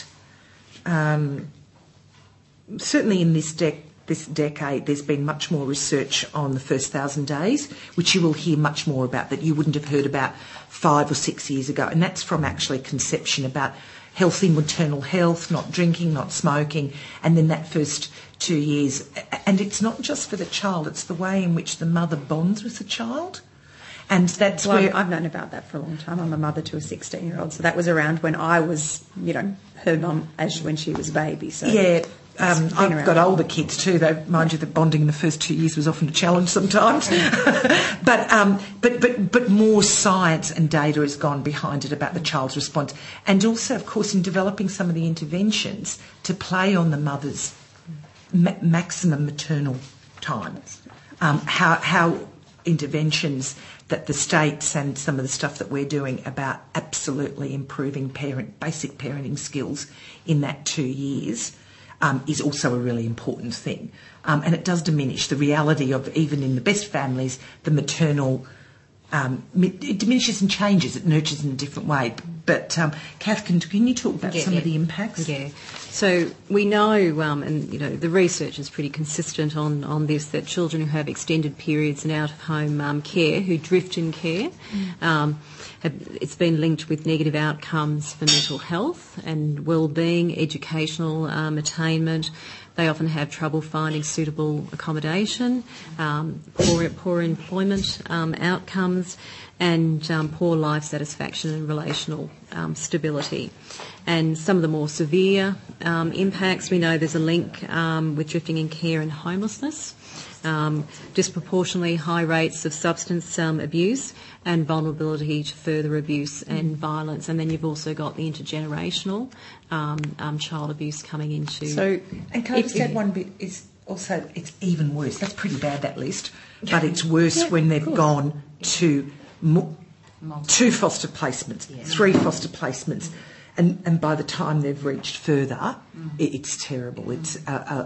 Certainly in this decade, there's been much more research on the first 1,000 days, which you will hear much more about that you wouldn't have heard about 5 or 6 years ago. And that's from actually conception, about healthy maternal health, not drinking, not smoking, and then that first 2 years. And it's not just for the child, it's the way in which the mother bonds with the child. And that's where I've known about that for a long time. I'm a mother to a 16-year-old, so that was around when I was, her mum when she was a baby. So yeah, I've got older kids too. Though, mind you, the bonding in the first 2 years was often a challenge sometimes. but more science and data has gone behind it about the child's response, and also, of course, in developing some of the interventions to play on the mother's maximum maternal time. How interventions that the states and some of the stuff that we're doing about absolutely improving basic parenting skills in that 2 years is also a really important thing. And it does diminish the reality of, even in the best families, the maternal, it diminishes and changes, it nurtures in a different way. But Kath, can you talk about some of the impacts? Yeah. So we know, and the research is pretty consistent on this, that children who have extended periods in out-of-home care, who drift in care, it's been linked with negative outcomes for mental health and well-being, educational attainment. They often have trouble finding suitable accommodation, poor employment outcomes, and poor life satisfaction and relational stability. And some of the more severe impacts, we know there's a link with drifting in care and homelessness. disproportionately high rates of substance abuse and vulnerability to further abuse and violence. And then you've also got the intergenerational child abuse coming into... So, and can I just add one bit, is also it's even worse. That's pretty bad, that list, but it's worse when they've gone to 2 foster placements, 3 foster placements, and by the time they've reached further, it's terrible. It's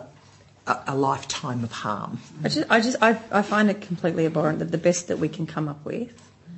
a lifetime of harm. I find it completely abhorrent that the best that we can come up with,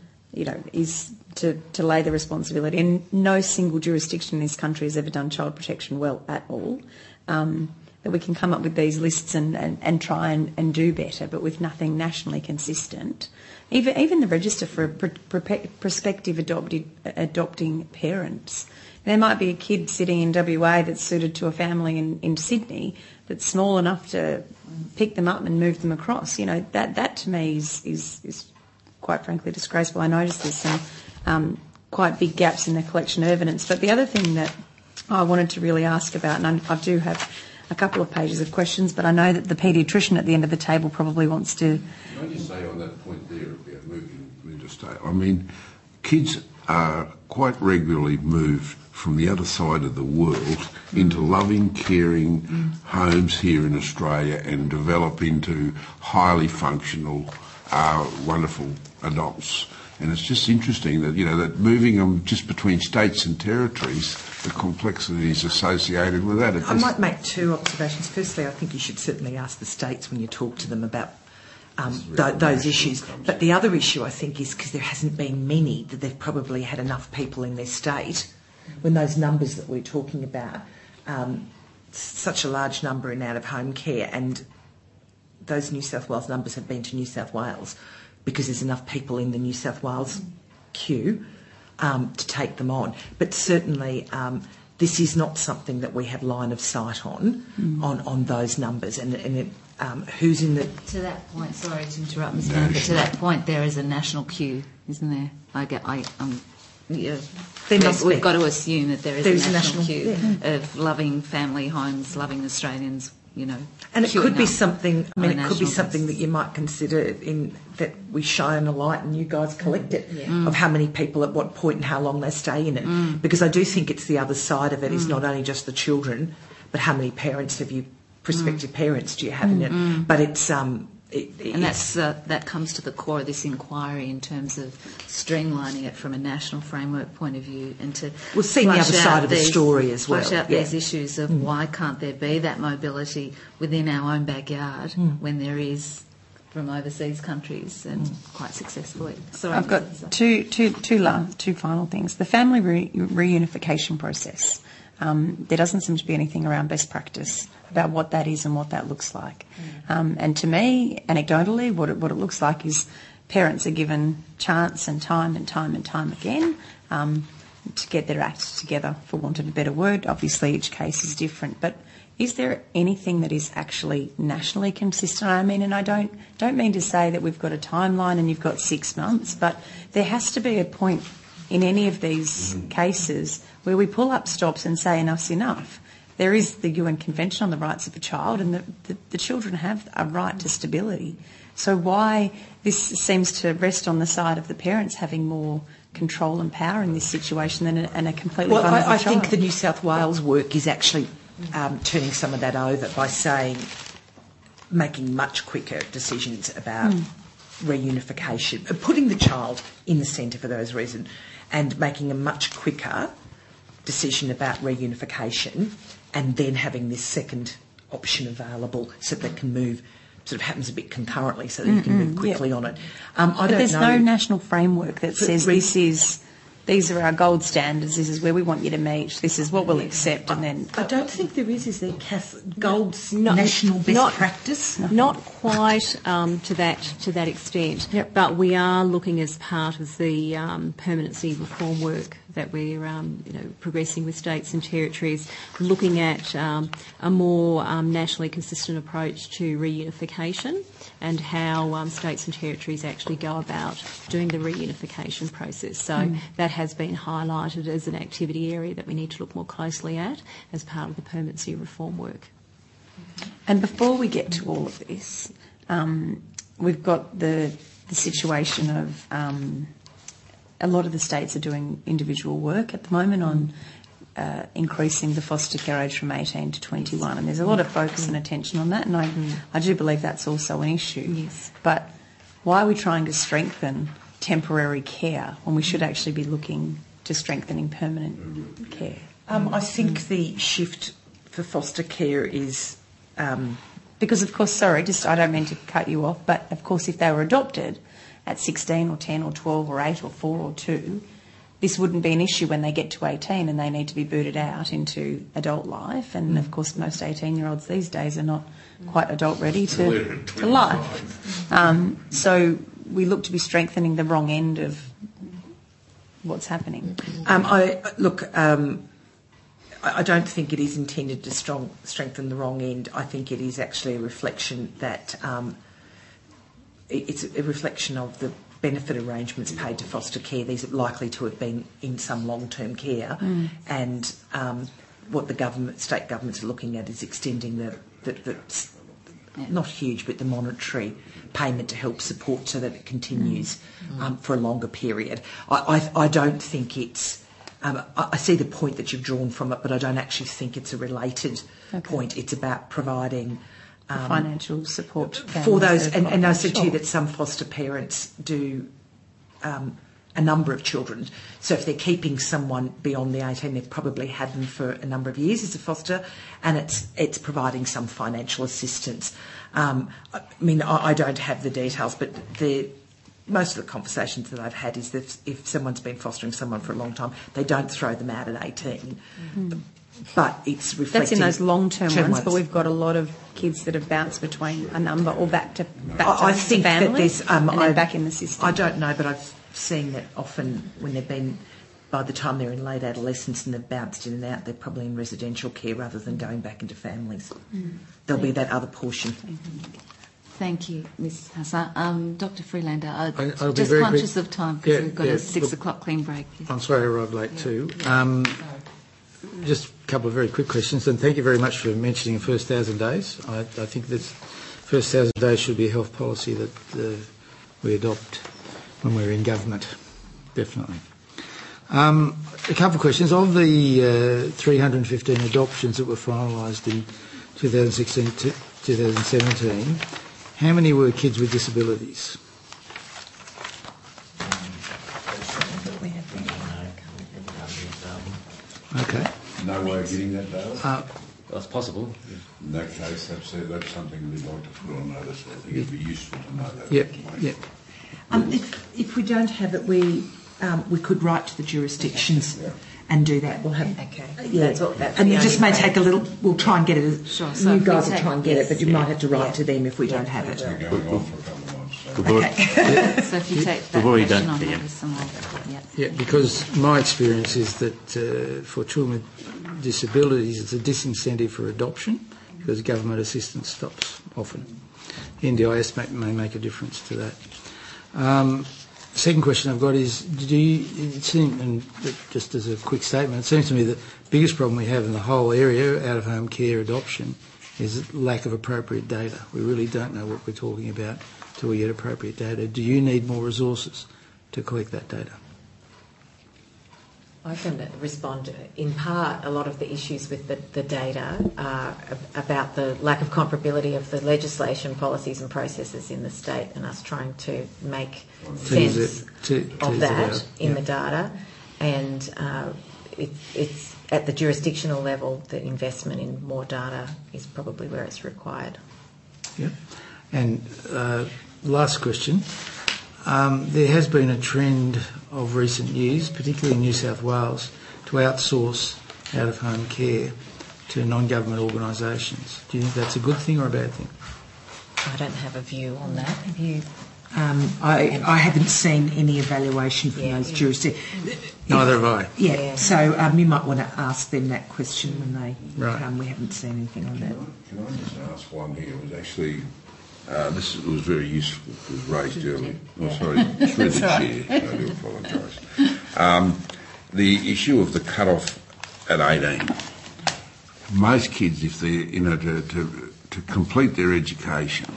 is to lay the responsibility. And no single jurisdiction in this country has ever done child protection well at all. That we can come up with these lists and try and do better, but with nothing nationally consistent. Even the register for prospective adopting parents. There might be a kid sitting in WA that's suited to a family in Sydney that's small enough to pick them up and move them across. That to me is quite frankly disgraceful. I noticed there's some quite big gaps in the collection of evidence. But the other thing that I wanted to really ask about, and I do have a couple of pages of questions, but I know that the paediatrician at the end of the table probably wants to... Can I just say on that point there about moving interstate? I mean, kids are quite regularly moved from the other side of the world into loving, caring homes here in Australia and develop into highly functional, wonderful adults. And it's just interesting that, that moving them just between states and territories, the complexities associated with that. I might make 2 observations. Firstly, I think you should certainly ask the states when you talk to them about those issues. But the other issue, I think, is because there hasn't been many, that they've probably had enough people in their state when those numbers that we're talking about, such a large number in out-of-home care, and those New South Wales numbers have been to New South Wales because there's enough people in the New South Wales queue to take them on. But certainly this is not something that we have line of sight on those numbers. And who's in the... To that point, sorry to interrupt, Ms. Mann, but to that point, there is a national queue, isn't there? We've got to assume that there is a national queue of loving family homes, loving Australians, And it could be something. It could be something that you might consider in that we shine a light and you guys collect it of how many people at what point and how long they stay in it. Because I do think it's the other side of it is not only just the children, but how many parents prospective parents do you have in it? But it's that comes to the core of this inquiry in terms of streamlining it from a national framework point of view, and to seeing the other side of the story as well. Flush out these issues of why can't there be that mobility within our own backyard when there is from overseas countries and quite successfully. Sorry, I've got two final things. The family reunification process. There doesn't seem to be anything around best practice about what that is and what that looks like. And to me, anecdotally, what it looks like is parents are given chance and time again to get their act together, for want of a better word. Obviously, each case is different, but is there anything that is actually nationally consistent? I mean, and I don't mean to say that we've got a timeline and you've got 6 months, but there has to be a point in any of these cases where we pull up stops and say enough's enough. There is the UN Convention on the Rights of the Child, and the children have a right to stability. So why this seems to rest on the side of the parents having more control and power in this situation than a completely vulnerable child? I think the New South Wales work is actually turning some of that over by making much quicker decisions about reunification, putting the child in the centre for those reasons, and making a much quicker decision about reunification, and then having this second option available so that they can move, sort of happens a bit concurrently, so that you can move quickly on it. But there's no national framework that says these are our gold standards, this is where we want you to meet, this is what we'll accept, and then... I don't think there is there, Kath, national best practice? Not quite to that extent, but we are looking as part of the permanency reform work that we're progressing with states and territories, looking at a more nationally consistent approach to reunification and how states and territories actually go about doing the reunification process. So that has been highlighted as an activity area that we need to look more closely at as part of the permanency reform work. And before we get to all of this, we've got the situation of a lot of the states are doing individual work at the moment on increasing the foster care age from 18 to 21, and there's a lot of focus and attention on that, and I do believe that's also an issue. Yes. But why are we trying to strengthen temporary care when we should actually be looking to strengthening permanent care? I think the shift for foster care is... because, of course, I don't mean to cut you off, but, of course, if they were adopted at 16 or 10 or 12 or 8 or 4 or 2, this wouldn't be an issue when they get to 18 and they need to be booted out into adult life. And, of course, most 18-year-olds these days are not quite adult ready to life. So we look to be strengthening the wrong end of what's happening. I don't think it is intended to strengthen the wrong end. I think it is actually a reflection that it's a reflection of the benefit arrangements paid to foster care. These are likely to have been in some long-term care, and what the state governments are looking at is extending the not huge, but the monetary payment to help support so that it continues for a longer period. I don't think it's... I see the point that you've drawn from it, but I don't actually think it's a related point. It's about providing... financial support for those, and I said to you that some foster parents do a number of children. So if they're keeping someone beyond the 18, they've probably had them for a number of years as a foster, and it's providing some financial assistance. I don't have the details, but most of the conversations that I've had is that if someone's been fostering someone for a long time, they don't throw them out at 18. But it's reflecting... That's in those long-term ones, but we've got a lot of kids that have bounced between a number or back to I think family that there's, and then back in the system. I don't know, but I've seen that often when they've been, by the time they're in late adolescence and they've bounced in and out, they're probably in residential care rather than going back into families. There'll be that other portion. Thank you, Ms Hassan. Dr Freelander, I'll just be very conscious quick. of time because we've got a 6 o'clock clean break. I'm sorry I arrived late too. Just a couple of very quick questions, and thank you very much for mentioning the first 1,000 days. I think this first 1,000 days should be a health policy that we adopt when we're in government, definitely. A couple of questions. Of the 315 adoptions that were finalised in 2016 to 2017, how many were kids with disabilities? Okay. No way of getting that data? That's possible. In that case, that's something we'd like to put on notice. I think it'd be useful to know that. Yep. If we don't have it, we could write to the jurisdictions and do that. We'll have... Okay. Yeah. And it just may take a little... We'll try and get it. Sure. So you guys will try and get it, but you might have to write to them if we don't have it. We're going on for a couple of months. So. So if you take that question on notice and Yeah, because my experience is that for children with disabilities, it's a disincentive for adoption because government assistance stops often. NDIS may make a difference to that. Second question I've got is, it seems, and just as a quick statement, it seems to me that the biggest problem we have in the whole area, out-of-home care adoption, is lack of appropriate data. We really don't know what we're talking about till we get appropriate data. Do you need more resources to collect that data? I can respond. In part, a lot of the issues with the data are about the lack of comparability of the legislation, policies and processes in the state, and us trying to make sense of that in the data. And it's at the jurisdictional level that investment in more data is probably where it's required. Yeah. And last question. There has been a trend of recent years, particularly in New South Wales, to outsource out-of-home care to non-government organisations. Do you think that's a good thing or a bad thing? I don't have a view on that. Have you? I haven't seen any evaluation from those jurisdictions. Neither have I. Yeah. So you might want to ask them that question when they come. We haven't seen anything on that. Can I just ask one here? It was actually... this was very useful. It was raised earlier. Oh, sorry, through the chair. I do apologise. The issue of the cut-off at 18. Most kids, if they're to complete their education,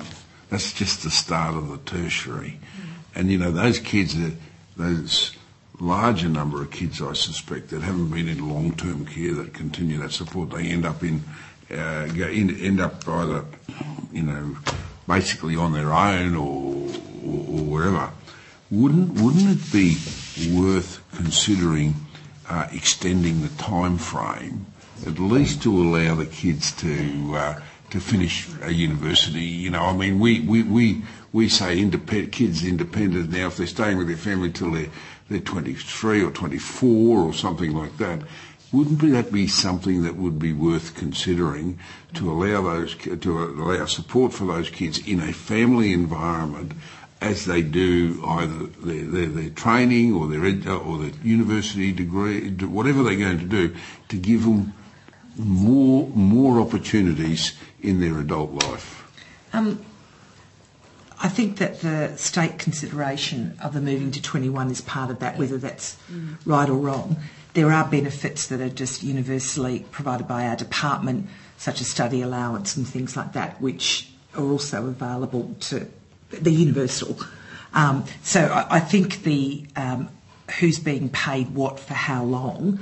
That's just the start of the tertiary. And, you know, those kids, those larger number of kids, I suspect, that haven't been in long-term care that continue that support, they end up end up either, you know, basically on their own or wherever. Wouldn't it be worth considering extending the time frame, at least to allow the kids to finish a university? You know, I mean, we say kids independent now if they're staying with their family till they're 23 or 24 or something like that. Wouldn't that be something that would be worth considering to allow support for those kids in a family environment as they do either their training or their university degree, whatever they're going to do, to give them more opportunities in their adult life? I think that the state consideration of the moving to 21 is part of that, whether that's right or wrong. There are benefits that are just universally provided by our department, such as study allowance and things like that, which are also available to the universal. So I think the who's being paid what for how long,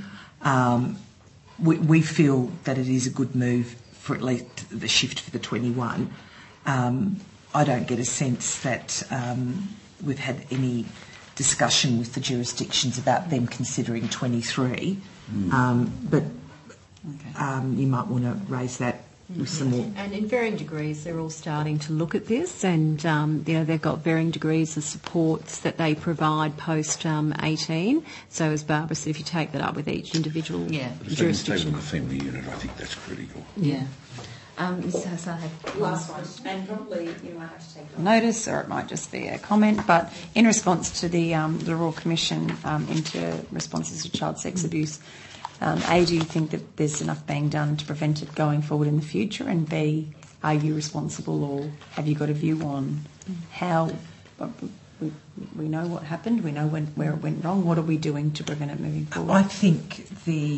we feel that it is a good move for at least the shift for the 21. I don't get a sense that we've had any discussion with the jurisdictions about them considering 23, but you might want to raise that with some more. And in varying degrees, they're all starting to look at this, and you know, they've got varying degrees of supports that they provide post 18. So, as Barbara said, if you take that up with each individual jurisdiction, the family unit, I think that's critical. Yeah. Ms. Hassar, last one, and probably you might have to take notice, or it might just be a comment. But in response to the Royal Commission into responses to child sex abuse, A, do you think that there's enough being done to prevent it going forward in the future? And B, are you responsible, or have you got a view on how we know what happened, we know where it went wrong? What are we doing to prevent it moving forward? I think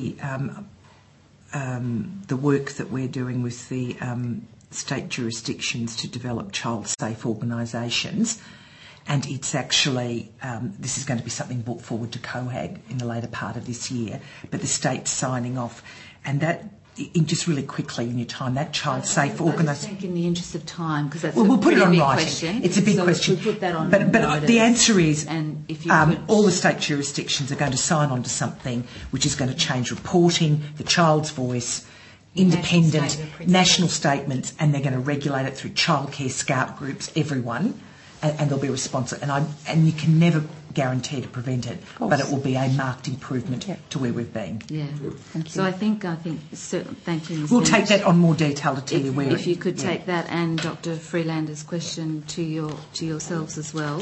the work that we're doing with the state jurisdictions to develop child-safe organisations, and it's actually, this is going to be something brought forward to COHAG in the later part of this year, but the state's signing off, and that, just really quickly in your time, that child-safe organisation... I just think in the interest of time, because that's we'll put it on big writing. Question. It's a big question. We'll put that on but the answer is and if you all the state jurisdictions are going to sign on to something which is going to change reporting, the child's voice, independent, national statements, and they're going to regulate it through childcare, scout groups, everyone, and they'll be responsive. And you can never guarantee to prevent it, but it will be a marked improvement to where we've been. Yeah. Thank you. So I think certainly, thank you, Ms. We'll Bennett. take that on more detail to tell you where. If you could take that and Dr. Freelander's question to yourselves as well.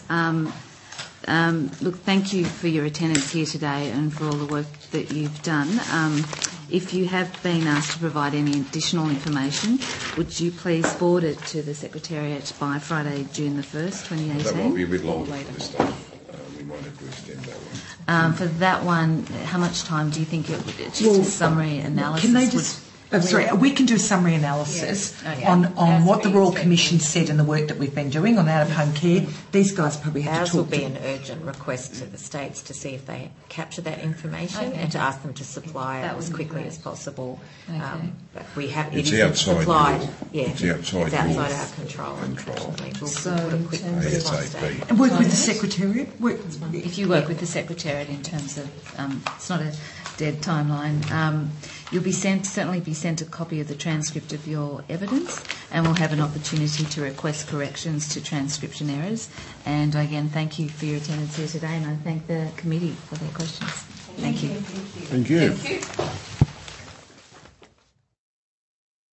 Look, thank you for your attendance here today and for all the work that you've done. If you have been asked to provide any additional information, would you please forward it to the Secretariat by Friday, June the 1st, 2018? That might be a bit longer for this stuff. We might have to extend that one. For that one, how much time do you think it would? Just a summary analysis. Can they just? We can do a summary analysis on what the Royal Commission said and the work that we've been doing on out-of-home care. These guys probably have Ours to talk will be an urgent request to the states to see if they capture that information and to ask them to supply it as quickly as possible. But we have it's outside supplied. It's outside our control. So put a quick response to and work with the Secretariat. If you work with the Secretariat in terms of, it's not a dead timeline. You'll certainly be sent a copy of the transcript of your evidence, and we'll have an opportunity to request corrections to transcription errors. And again, thank you for your attendance here today, and I thank the committee for their questions. Thank you. Thank you.